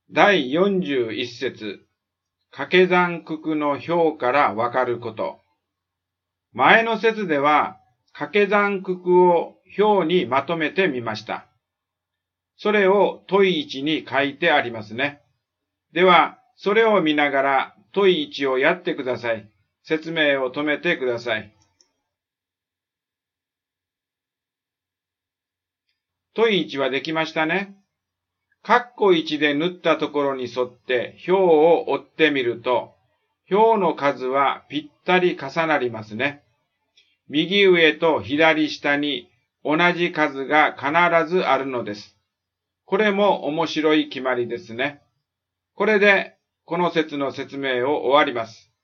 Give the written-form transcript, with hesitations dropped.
第41節、掛け算九九の表からわかること。前の節では、掛け算九九を表にまとめてみました。それを問1に書いてありますね。では、それを見ながら問1をやってください。説明を止めてください。問1はできましたね。括弧1で縫ったところに沿って表を折ってみると、表の数はぴったり重なりますね。右上と左下に同じ数が必ずあるのです。これも面白い決まりですね。これでこの節の説明を終わります。